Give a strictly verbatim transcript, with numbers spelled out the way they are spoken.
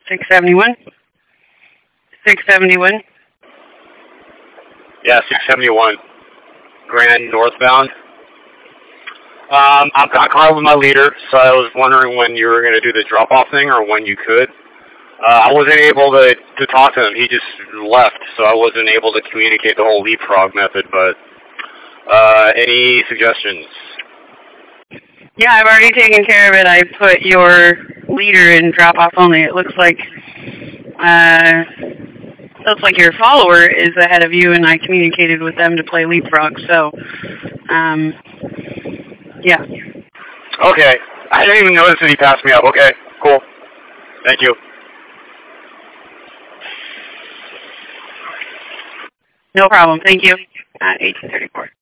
six seventy-one. six seventy-one. Yeah, six seventy-one. Grand northbound. Um, I'm got caught with my leader, so I was wondering when you were going to do the drop-off thing or when you could. Uh, I wasn't able to, to talk to him. He just left, so I wasn't able to communicate the whole leapfrog method, but uh, any suggestions? Yeah, I've already taken care of it. I put your leader in drop-off only. It looks like uh, looks like your follower is ahead of you, and I communicated with them to play leapfrog, so, um, yeah. Okay. I didn't even notice that he passed me up. Okay, cool. Thank you. No problem. Thank you. Uh, eighteen thirty-four.